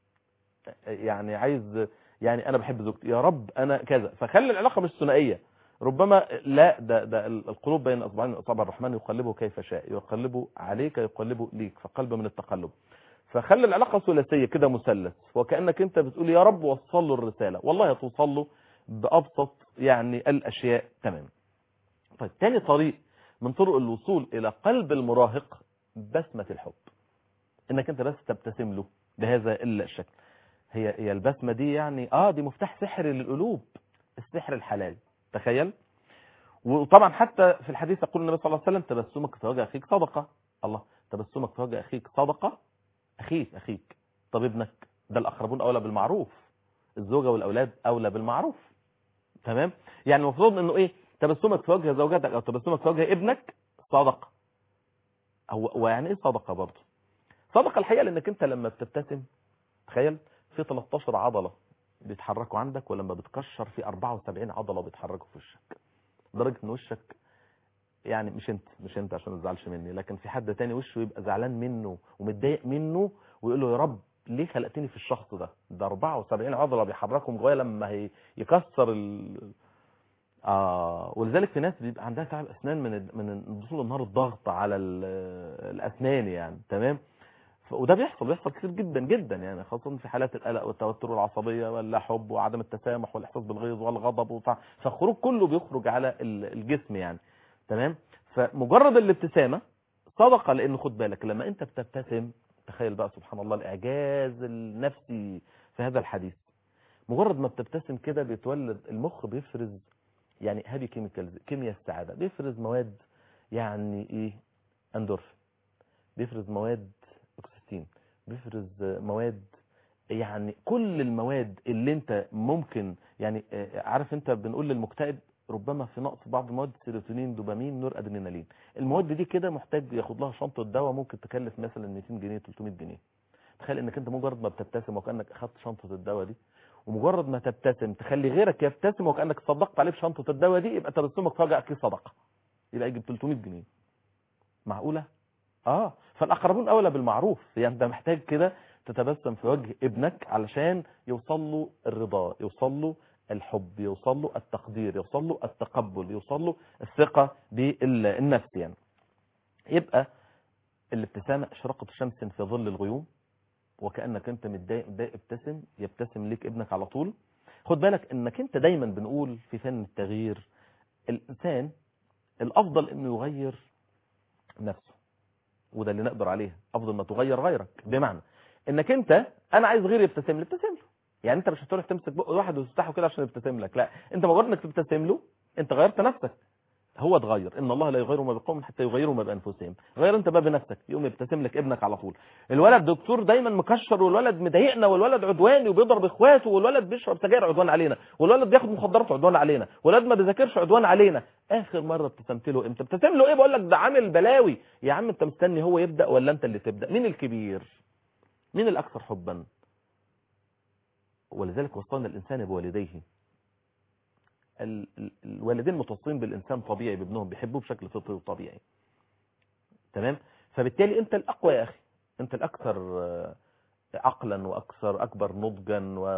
يعني عايز يعني انا بحب زوجتي، يا رب انا كذا. فخلي العلاقة مش ثنائية. ربما لا ده ده القلوب بين اصبعين اصابع الرحمن يقلبه كيف شاء، يقلبه عليك يقلبه ليك، فقلب من التقلب. فخلي العلاقة ثلاثية كده مثلث، وكأنك انت بتقول يا رب وصل له الرسالة، والله هتوصل له بأبسط يعني الأشياء. تمام. طيب تاني طريق من طرق الوصول إلى قلب المراهق بسمة الحب، انك انت بس تبتسم له بهذا الشكل. هي هي البسمة دي يعني اه دي مفتاح سحري للقلوب، السحر الحلال. تخيل. وطبعا حتى في الحديث يقول النبي صلى الله عليه وسلم تبسمك في وجه اخيك صدقة. الله، تبسمك في وجه اخيك صدقة. اخيك اخيك طب ابنك ده الاقربون اولى بالمعروف، الزوجه والاولاد اولى بالمعروف. تمام. يعني المفروض انه ايه تبسمك في وجه زوجتك او تبسمك في وجه ابنك صدقه. هو ويعني ايه صدقه برضه؟ صدقه الحقيقه لانك انت لما بتبتسم تخيل في ثلاثة عشر عضله بيتحركوا عندك، ولما بتكشر في أربعة وسبعين عضله بيتحركوا في وشك، لدرجه ان وشك يعني مش انت مش انت عشان ما تزعلش مني، لكن في حد تاني وشه يبقى زعلان منه ومتضايق منه ويقول له يا رب ليه خلقتني في الشخص ده؟ ده أربعة وسبعين عضله بيحركهم جوايا لما هي يكسر ال اه ولذلك في ناس بيبقى عندها تعب اسنان من من طول النهار الضغط على الاسنان يعني. تمام. وده بيحصل بيحصل كتير جدا جدا، يعني خاصه في حالات القلق والتوتر والعصبيه ولا حب وعدم التسامح والاحساس بالغيظ والغضب، فالخروج كله بيخرج على الجسم يعني. تمام. فمجرد الابتسامه صدقه، لان خد بالك لما انت بتبتسم تخيل بقى سبحان الله الاعجاز النفسي في هذا الحديث، مجرد ما بتبتسم كده بيتولد المخ بيفرز يعني هابي كيميكالز، كيمياء السعاده، بيفرز مواد يعني ايه، اندورفين، بيفرز مواد اكسيتين، بيفرز مواد يعني كل المواد اللي انت ممكن يعني عارف انت بنقول للمكتئب ربما في نقص بعض المواد، سيروتونين، دوبامين، نور ادرينالين. المواد دي كده محتاج ياخد لها شنطه دواء ممكن تكلف مثلا مئتين جنيه ثلاثمئة جنيه. تخيل انك انت مجرد ما بتبتسم وكانك اخذت شنطه الدواء دي، ومجرد ما تبتسم تخلي غيرك يبتسم وكانك صدقت عليه بشنطه الدواء دي، يبقى تبسمك فجاه كده صدقه، يبقى يجيب ثلاثمئة جنيه. معقوله؟ اه فالاقربون اولى بالمعروف. يعني انت محتاج كده تتبسم في وجه ابنك علشان يوصل له الرضا، يوصل له الحب، يوصل له التقدير، يوصل له التقبل، يوصل له الثقه بالنفس. يعني يبقى الابتسامه اشراقه شمس في ظل الغيوم، وكانك انت متضايق متضايق ابتسم، يبتسم ليك ابنك على طول. خد بالك انك انت دايما بنقول في فن التغيير الانسان الافضل انه يغير نفسه، وده اللي نقدر عليه، افضل ما تغير غيرك. بمعنى انك انت انا عايز غيري يبتسم لي، ابتسم له. يعني انت مش هتروح تمسك بق واحد وتفتحه كده عشان يبتسم لك، لا، انت مجرد انك تبتسم له انت غيرت نفسك، هو اتغير. ان الله لا يغير ما بقوم حتى يغيروا ما بانفسهم. غير انت بقى بنفسك، يقوم يبتسم لك ابنك على طول. الولد دكتور دايما مكشر، والولد مضايقنا، والولد عدواني وبيضرب اخواته، والولد بيشرب سجاير عدوان علينا، والولد بياخد مخدرات عدوان علينا، والولد ما بيذاكرش عدوان علينا. اخر مره ابتسمت له امتى؟ ابتسم له ايه؟ بقول لك ده عامل بلاوي. يا عم انت مستني هو يبدا ولا انت اللي تبدا؟ مين الكبير؟ مين الاكثر حبا؟ ولذلك وصلنا الانسان بوالديه. الوالدين متصلين بالانسان طبيعي بابنهم، بيحبوه بشكل فطري وطبيعي. تمام؟ فبالتالي انت الاقوى يا اخي، انت الاكثر عقلا واكثر اكبر نضجا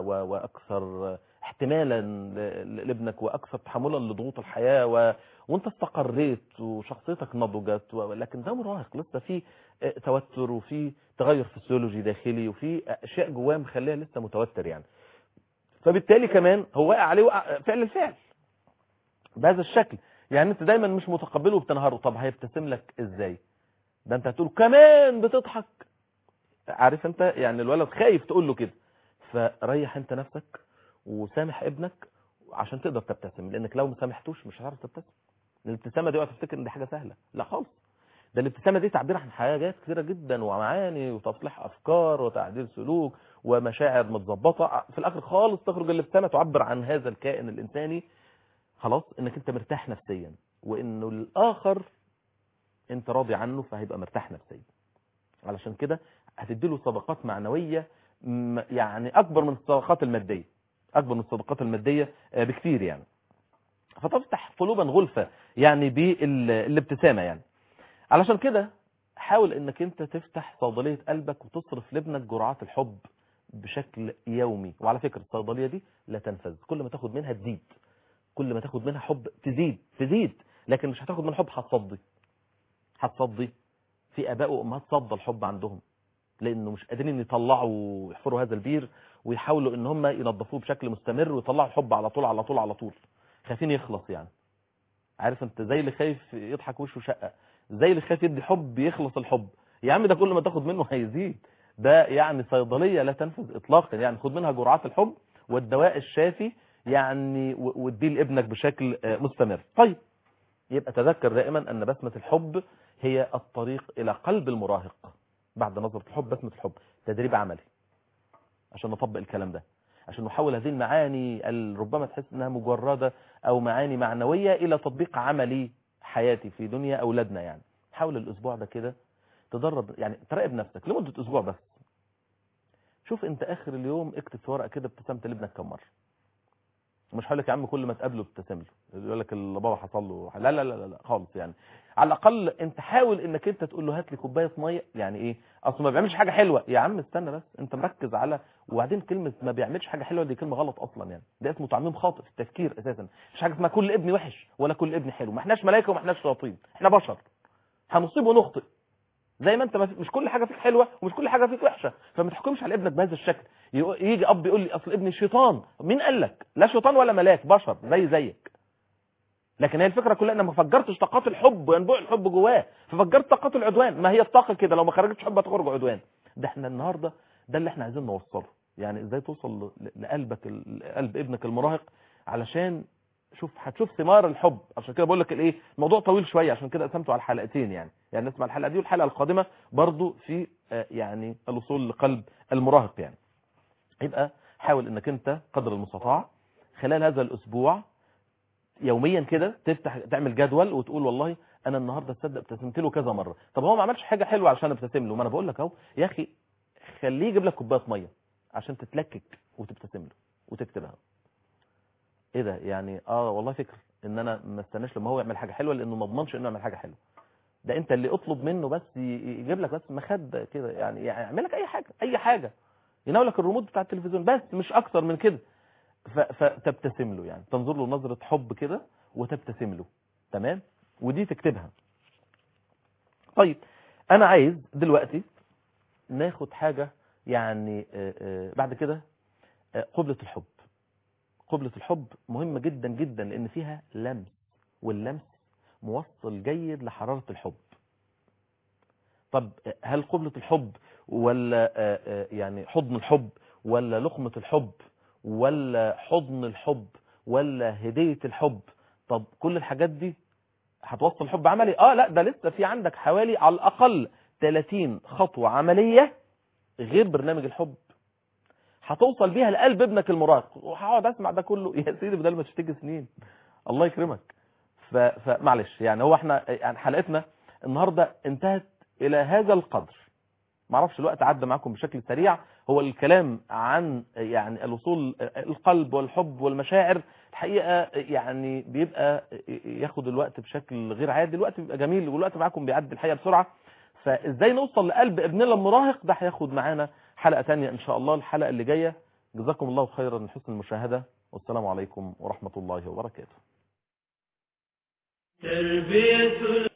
واكثر احتمالا لابنك، واكثر تحملا لضغوط الحياه، و... وانت استقريت وشخصيتك نضجت، و... لكن ده مراهق لسه في توتر، وفي تغير فسيولوجي داخلي، وفي اشياء جواه مخليه لسه متوتر يعني. فبالتالي كمان هو واقع عليه وقع فعل الفعل بهذا الشكل. يعني انت دايما مش متقبله وبتنهره. طب هيبتسم لك ازاي؟ ده انت هتقول كمان بتضحك. عارف انت يعني الولد خايف تقول له كده. فريح انت نفسك وسامح ابنك عشان تقدر تبتسم، لانك لو ما سامحتوش مش هتعرف تبتسم. الابتسامه دي اوعى تفتكر ان دي حاجه سهله، لا خالص. ده الابتسامه دي تعبير عن حاجات كثيره جدا، ومعاني وتصليح افكار وتعديل سلوك ومشاعر متظبطه. في الاخر خالص تخرج الابتسامه تعبر عن هذا الكائن الانساني خلاص انك انت مرتاح نفسيا، وانه الاخر انت راضي عنه فهيبقى مرتاح نفسيا. علشان كده هتديله صداقات معنويه يعني اكبر من الصداقات الماديه، اكبر من الصداقات الماديه بكثير يعني. فتفتح قلوبا غلفه يعني بالابتسامه يعني. علشان كده حاول انك انت تفتح صيدليه قلبك وتصرف لابنك جرعات الحب بشكل يومي. وعلى فكره الصيدليه دي لا تنفذ، كل ما تاخد منها تزيد، كل ما تاخد منها حب تزيد تزيد، لكن مش هتاخد من حب هتصدي هتصدي في اباء وامهات صدى الحب عندهم، لانه مش قادرين يطلعوا ويحفروا هذا البير ويحاولوا ان هم ينظفوه بشكل مستمر ويطلعوا الحب على طول على طول على طول، خايفين يخلص. يعني عارف انت زي اللي خايف يضحك وشه شقه، زي اللي خايف يدي حب يخلص الحب. يا عم ده كل ما تاخد منه هيزيد. ده يعني صيدليه لا تنفذ اطلاقا. يعني خد منها جرعات الحب والدواء الشافي يعني، واديه لابنك بشكل مستمر. طيب يبقى تذكر دائما ان بسمه الحب هي الطريق الى قلب المراهق. بعد نظره الحب بسمه الحب، تدريب عملي عشان نطبق الكلام ده، عشان نحول هذه المعاني ربما تحس انها مجرده او معاني معنويه الى تطبيق عملي حياتي في دنيا اولادنا. يعني حاول الاسبوع ده كده تدرب، يعني تراقب نفسك لمده اسبوع بس. شوف انت اخر اليوم اكتب في ورقه كده ابتسمت لابنك كم مره. مش هقول لك يا عم كل ما تقابله ابتسم له، يقول لك البابا حصل له، لا لا لا لا خالص. يعني على الاقل انت حاول انك انت تقول له هات لي كوبايه ميه. يعني ايه؟ اصل ما بيعملش حاجه حلوه يا عم استنى بس، انت مركز على، وبعدين كلمه ما بيعملش حاجه حلوه دي كلمه غلط اصلا. يعني ده اسمه تعميم خاطئ في التفكير اساسا. مش حاجه اسمها كل ابن وحش ولا كل ابن حلو. ما احناش ملائكه وما احناش شياطين، احنا بشر هنصيب ونخطئ. زي ما انت مش كل حاجه فيك حلوه ومش كل حاجه فيك وحشه، فما تحكمش على ابنك بهذا الشكل. يجي اب يقول لي اصل ابني شيطان. مين قال لك؟ لا شيطان ولا ملاك، بشر زي زيك. لكن هي الفكره كلها ان ما فجرتش طاقات الحب وينبوع الحب جواه، ففجرت طاقات العدوان. ما هي الطاقه كده، لو ما خرجتش حب هتخرج عدوان. ده احنا النهارده ده اللي احنا عايزين نوصله. يعني ازاي توصل لقلبك قلب ابنك المراهق، علشان شوف هتشوف ثمار الحب. عشان كده بقول لك الايه، الموضوع طويل شويه، عشان كده قسمته على حلقتين يعني يعني نسمع الحلقه دي والحلقه القادمه برضو في يعني الوصول لقلب المراهق. يعني يبقى حاول انك انت قدر المستطاع خلال هذا الاسبوع يوميا كده تفتح تعمل جدول وتقول والله انا النهارده تصدق ابتسمت له كذا مره. طب هو ما عملش حاجه حلوه عشان ابتسم له، ما انا بقول لك اهو يا اخي خليه يجيب لك كوبايه ميه عشان تتلكك وتبتسم له وتكتبها. ايه ده يعني؟ اه والله فكر ان انا ما استناش لما هو يعمل حاجه حلوه، لانه ما اضمنش انه يعمل حاجه حلوه. ده انت اللي اطلب منه بس يجيب لك بس مخده كده، يعني يعني يعمل لك اي حاجه اي حاجه، يناولك الريموت بتاع التلفزيون بس، مش اكتر من كده. فتبتسم له، يعني تنظر له نظره حب كده وتبتسم له. تمام؟ ودي تكتبها. طيب انا عايز دلوقتي ناخد حاجه يعني بعد كده، قبلة الحب. قبلة الحب مهمة جدا جدا لان فيها لمس، واللمس موصل جيد لحرارة الحب. طب هل قبلة الحب ولا يعني حضن الحب ولا لقمة الحب ولا حضن الحب ولا هدية الحب؟ طب كل الحاجات دي هتوصل حب عملي؟ اه لا، ده لسه في عندك حوالي على الاقل ثلاثين خطوة عملية غير برنامج الحب هتوصل بيها لقلب ابنك المراهق. وهقعد اسمع ده كله يا سيدي بدل ما تشتكي سنين، الله يكرمك. فمعلش يعني هو احنا يعني حلقتنا النهارده انتهت الى هذا القدر. ما اعرفش الوقت عدى معكم بشكل سريع. هو الكلام عن يعني الوصول القلب والحب والمشاعر الحقيقه يعني بيبقى ياخد الوقت بشكل غير عادي. الوقت بيبقى جميل والوقت معاكم بيعدي الحقيقه بسرعه. فازاي نوصل لقلب ابننا المراهق ده هياخد معانا حلقه ثانيه ان شاء الله الحلقه اللي جايه. جزاكم الله خيرا من حسن المشاهده، والسلام عليكم ورحمه الله وبركاته. تربية